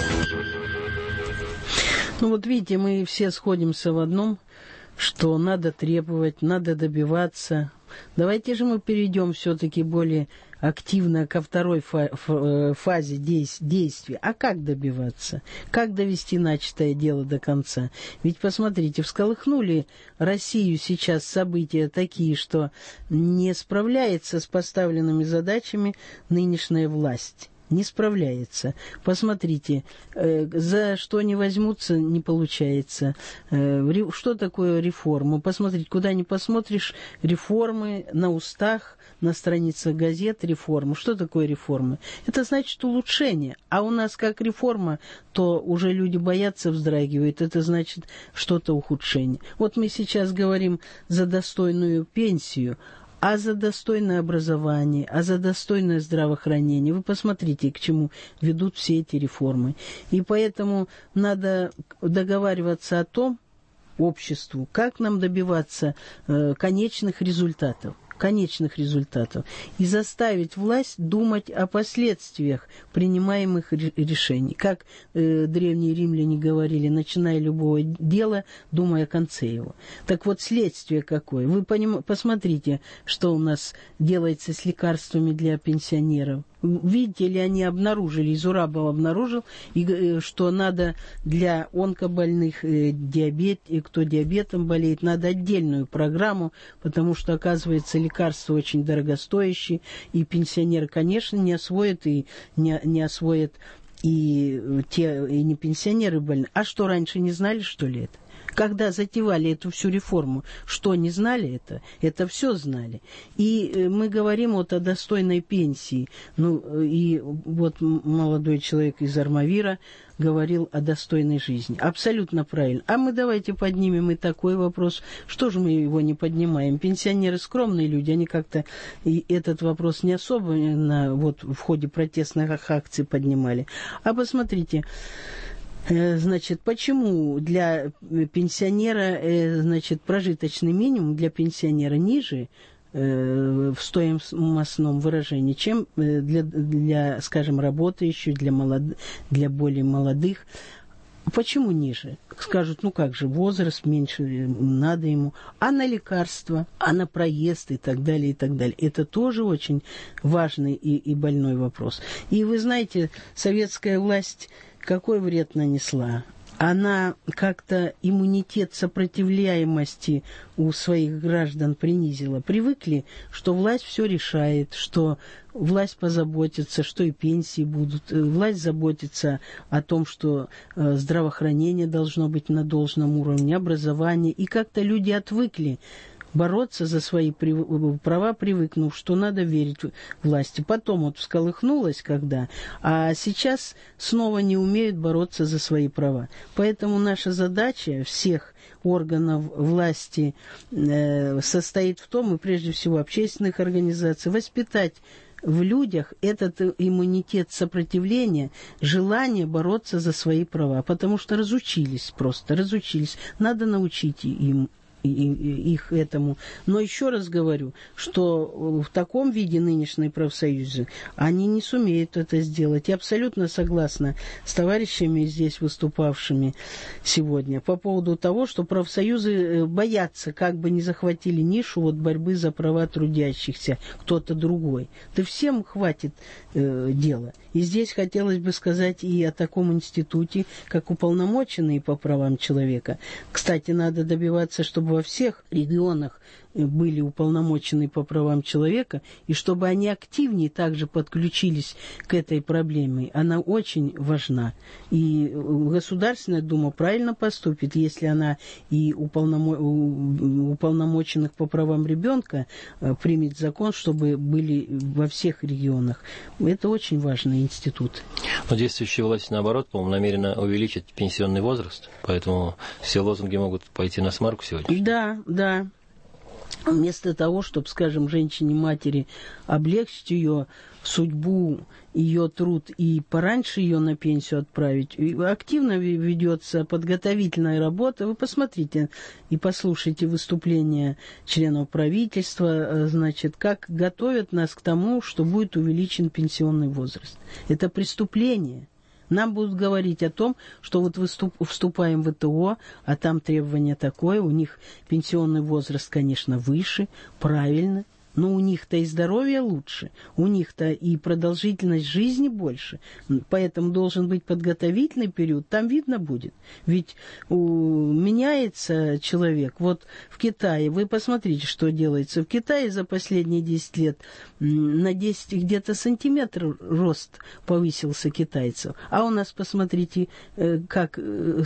Ну вот видите, мы все сходимся в одном, что надо требовать, надо добиваться. Давайте же мы перейдем все-таки более активно ко второй фазе действия. А как добиваться? Как довести начатое дело до конца? Ведь, посмотрите, всколыхнули Россию сейчас события такие, что не справляется с поставленными задачами нынешняя власть. Не справляется. Посмотрите, э, за что не возьмутся, не получается. Э, ре, что такое реформа? Посмотрите, куда ни посмотришь, реформы на устах, на страницах газет реформы. Что такое реформа? Это значит улучшение. А у нас как реформа, то уже люди боятся, вздрагивают. Это значит что-то ухудшение. Вот мы сейчас говорим за достойную пенсию, а за достойное образование, а за достойное здравоохранение. Вы посмотрите, к чему ведут все эти реформы. И поэтому надо договариваться о том, обществу, как нам добиваться э, конечных результатов. конечных результатов и заставить власть думать о последствиях принимаемых решений. Как э, древние римляне говорили, начиная любого дела, думая о конце его. Так вот, следствие какое? Вы поним... посмотрите, что у нас делается с лекарствами для пенсионеров. Видите ли, они обнаружили, Изурабов обнаружил, и, что надо для онкобольных, э, диабет, и кто диабетом болеет, надо отдельную программу, потому что, оказывается, лекарства очень дорогостоящие, и пенсионеры, конечно, не освоят, и не, не освоят и те, и не пенсионеры больны. А что, раньше не знали, что ли, это? Когда затевали эту всю реформу, что не знали это? Это все знали. И мы говорим вот о достойной пенсии. Ну, и вот молодой человек из Армавира говорил о достойной жизни. Абсолютно правильно. А мы давайте поднимем и такой вопрос. Что же мы его не поднимаем? Пенсионеры скромные люди, они как-то и этот вопрос не особо на, вот, в ходе протестных акций поднимали. А посмотрите, значит, почему для пенсионера, значит, прожиточный минимум для пенсионера ниже в стоимостном выражении, чем для, для скажем, работающих, для, молод... для более молодых. Почему ниже? Скажут, ну как же, возраст меньше, надо ему. А на лекарства, а на проезд и так далее, и так далее. Это тоже очень важный и, и больной вопрос. И вы знаете, советская власть какой вред нанесла? она как-то иммунитет сопротивляемости у своих граждан принизила. Привыкли, что власть все решает, что власть позаботится, что и пенсии будут. Власть заботится о том, что здравоохранение должно быть на должном уровне, образование. И как-то люди отвыкли бороться за свои права, привыкнув, что надо верить власти. Потом вот всколыхнулось, когда, а сейчас снова не умеют бороться за свои права. Поэтому наша задача всех органов власти э, состоит в том, и прежде всего общественных организаций, воспитать в людях этот иммунитет сопротивления, желание бороться за свои права. Потому что разучились просто, разучились. Надо научить им их этому. Но еще раз говорю, что в таком виде нынешние профсоюзы, они не сумеют это сделать. Я абсолютно согласна с товарищами здесь выступавшими сегодня по поводу того, что профсоюзы боятся, как бы не захватили нишу вот борьбы за права трудящихся кто-то другой. Да всем хватит э, дела. И здесь хотелось бы сказать и о таком институте, как уполномоченные по правам человека. Кстати, надо добиваться, чтобы во всех регионах были уполномоченные по правам человека, и чтобы они активнее также подключились к этой проблеме. Она очень важна. И Государственная Дума правильно поступит, если она и уполномо... уполномоченных по правам ребенка примет закон, чтобы были во всех регионах. Это очень важный институт. Но действующая власть, наоборот, по-моему, намерена увеличить пенсионный возраст, поэтому все лозунги могут пойти на смарку сегодня. Да, да. Вместо того, чтобы, скажем, женщине-матери облегчить ее судьбу, ее труд и пораньше ее на пенсию отправить, активно ведется подготовительная работа. Вы посмотрите и послушайте выступления членов правительства, значит, как готовят нас к тому, что будет увеличен пенсионный возраст. Это преступление. Нам будут говорить о том, что вот выступ, вступаем в ВТО, а там требование такое, у них пенсионный возраст, конечно, выше, правильно, но у них-то и здоровье лучше, у них-то и продолжительность жизни больше. Поэтому должен быть подготовительный период, там видно будет. Ведь у, меняется человек. Вот в Китае, вы посмотрите, что делается. В Китае за последние десять лет на десять где-то сантиметров рост повысился китайцев. А у нас, посмотрите, как,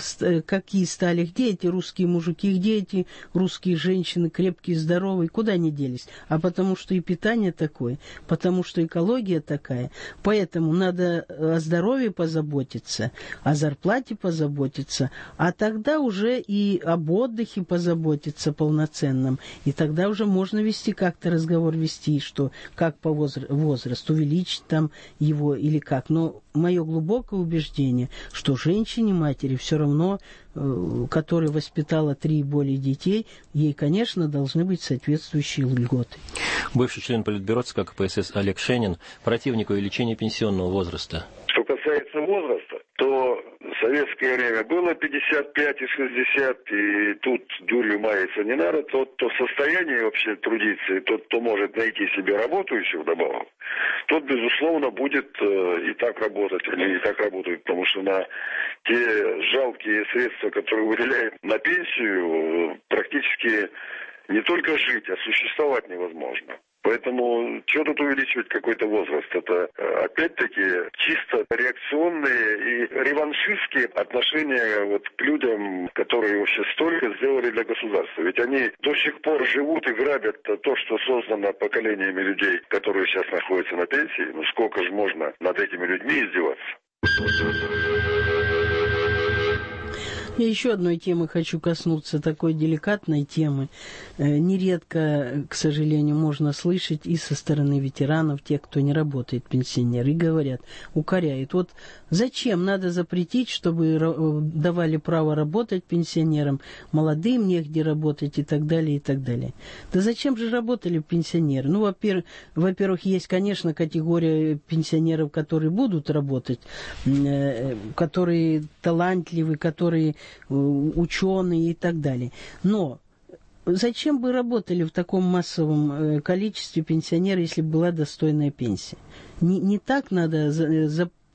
какие стали, где эти русские мужики, где эти русские женщины, крепкие, здоровые, куда они делись? А потом Потому что и питание такое, потому что экология такая. Поэтому надо о здоровье позаботиться, о зарплате позаботиться, а тогда уже и об отдыхе позаботиться полноценном. И тогда уже можно вести как-то разговор вести, что как по возрасту, возраст увеличить там его или как. Но мое глубокое убеждение, что женщине-матери все равно, которая воспитала три и более детей, ей, конечно, должны быть соответствующие льготы. Бывший член Политбюро ЦК КПСС Олег Шенин, противник увеличения пенсионного возраста. Что касается возраста, то в советское время было пятьдесят пять и шестьдесят, и тут дурью маяться не надо. Тот, кто в состоянии вообще трудиться, и тот, кто может найти себе работу еще вдобавок, тот, безусловно, будет э, и так работать, или и так работает, потому что на те жалкие средства, которые выделяют на пенсию, практически не только жить, а существовать невозможно. Поэтому что тут увеличивать какой-то возраст? Это, опять-таки, чисто реакционные и реваншистские отношения вот к людям, которые вообще столько сделали для государства. Ведь они до сих пор живут и грабят то, что создано поколениями людей, которые сейчас находятся на пенсии. Ну сколько же можно над этими людьми издеваться? Я еще одной темы хочу коснуться, такой деликатной темы. Нередко, к сожалению, можно слышать и со стороны ветеранов, тех, кто не работает, пенсионеры, и говорят, укоряют. Вот зачем надо запретить, чтобы давали право работать пенсионерам, молодым негде работать и так далее, и так далее. Да зачем же работали пенсионеры? Ну, во-первых, во-первых, есть, конечно, категория пенсионеров, которые будут работать, которые талантливы, которые ученые и так далее. Но зачем бы работали в таком массовом количестве пенсионеров, если бы была достойная пенсия? Не, не так надо за, за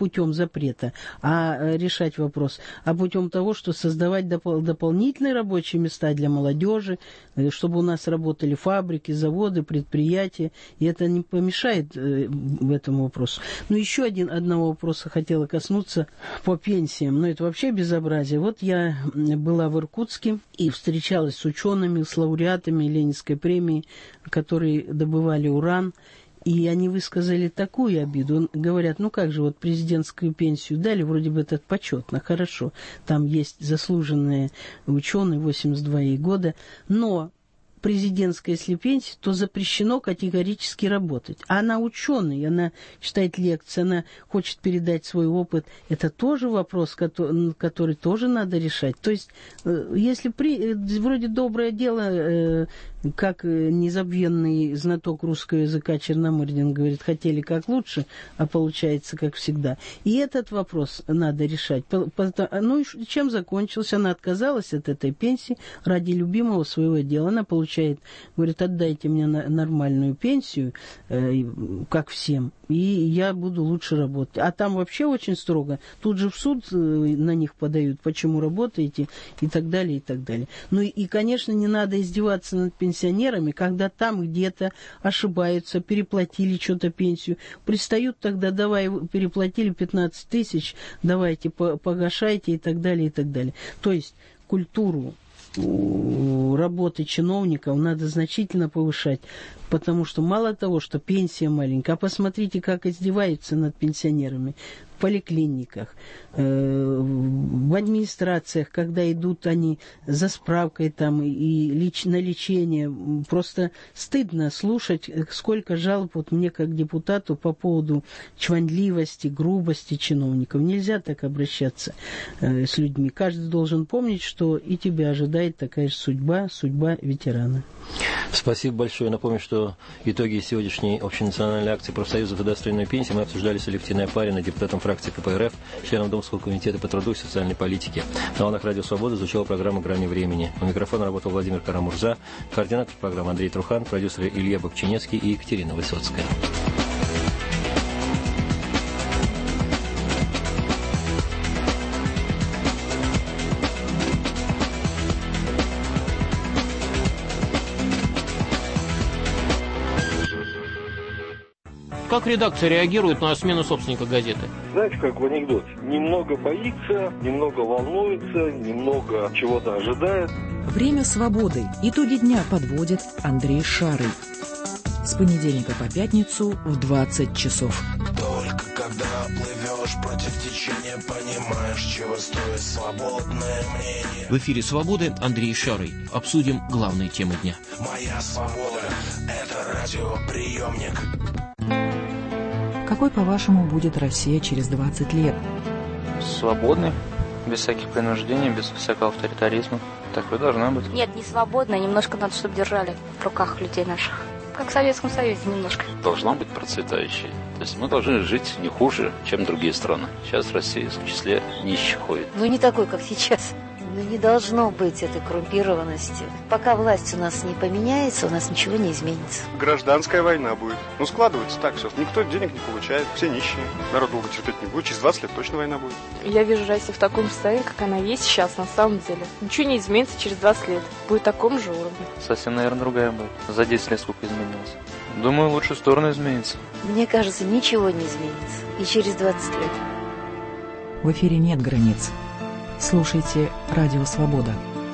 путем запрета, а решать вопрос, а путем того, что создавать допол- дополнительные рабочие места для молодежи, чтобы у нас работали фабрики, заводы, предприятия, и это не помешает э, этому вопросу. Но еще один, одного вопроса хотела коснуться по пенсиям, но это вообще безобразие. Вот я была в Иркутске и встречалась с учеными, с лауреатами Ленинской премии, которые добывали уран, и они высказали такую обиду. Говорят, ну как же, вот президентскую пенсию дали, вроде бы это почетно, хорошо. Там есть заслуженные ученые, восемьдесят два года, но президентская, если пенсия, то запрещено категорически работать. А она ученый, она читает лекции, она хочет передать свой опыт. Это тоже вопрос, который, который тоже надо решать. То есть, если при, вроде доброе дело, как незабвенный знаток русского языка Черномырдин говорит, хотели как лучше, а получается как всегда. И этот вопрос надо решать. Ну и чем закончился? Она отказалась от этой пенсии ради любимого своего дела. Она получает говорит, отдайте мне нормальную пенсию, э, как всем, и я буду лучше работать. А там вообще очень строго. Тут же в суд на них подают, почему работаете, и так далее, и так далее. Ну и, и, конечно, не надо издеваться над пенсионерами, когда там где-то ошибаются, переплатили что-то пенсию. Пристают тогда, давай, переплатили пятнадцать тысяч, давайте погашайте, и так далее, и так далее. То есть культуру работы чиновников надо значительно повышать, потому что мало того, что пенсия маленькая, а посмотрите, как издеваются над пенсионерами в поликлиниках, э, в администрациях, когда идут они за справкой там и лич, на лечение. Просто стыдно слушать, сколько жалоб вот мне как депутату по поводу чванливости, грубости чиновников. Нельзя так обращаться э, с людьми. Каждый должен помнить, что и тебя ожидает такая же судьба, судьба ветерана. Спасибо большое. Напомню, что итоги сегодняшней общенациональной акции профсоюзов за достойную пенсию мы обсуждали с Алевтиной Опариной, депутатом фракции ка пэ эр эф, членом Думского комитета по труду и социальной политике. На волнах Радио Свобода звучала программа «Грани времени». У микрофона работал Владимир Карамурза, координатор программы Андрей Трухан, продюсеры Илья Богчинецкий и Екатерина Высоцкая. Как редакция реагирует на смену собственника газеты? Знаете, как в анекдоте. Немного боится, немного волнуется, немного чего-то ожидает. Время свободы. Итоги дня подводит Андрей Шарый. С понедельника по пятницу в двадцать часов. Только когда плывешь против течения, понимаешь, чего стоит свободное мнение. В эфире «Свободы» Андрей Шарый. Обсудим главные темы дня. Моя свобода – это радиоприемник. Какой, по-вашему, будет Россия через двадцать лет? Свободной, без всяких принуждений, без всякого авторитаризма. Такой должна быть. Нет, не свободная, немножко надо, чтобы держали в руках людей наших. Как в Советском Союзе немножко. Должна быть процветающей. То есть мы должны жить не хуже, чем другие страны. Сейчас Россия в числе нищих ходит. Ну не такой, как сейчас. Ну не должно быть этой коррумпированности. Пока власть у нас не поменяется, у нас ничего не изменится. Гражданская война будет. Ну складывается так все. Никто денег не получает, все нищие. Народ долго терпеть не будет. Через двадцать лет точно война будет. Я вижу Россию в таком состоянии, как она есть сейчас на самом деле. Ничего не изменится через двадцать лет. Будет в таком же уровне. Совсем, наверное, другая будет. За десять лет сколько изменилось? Думаю, в лучшую сторону изменится. Мне кажется, ничего не изменится. И через двадцать лет. В эфире нет границ. Слушайте Радио Свобода.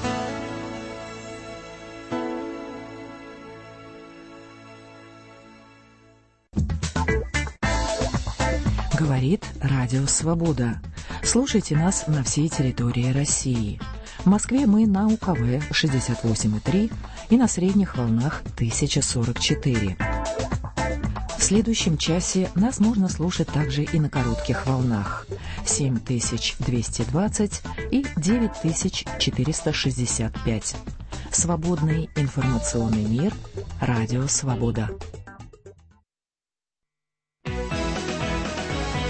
Говорит Радио Свобода. Слушайте нас на всей территории России. В Москве мы на У Ка Вэ шестьдесят восемь и три и на средних волнах тысяча сорок четыре. В следующем часе нас можно слушать также и на коротких волнах семь тысяч двести двадцать и девять тысяч четыреста шестьдесят пять. Свободный информационный мир. Радио Свобода.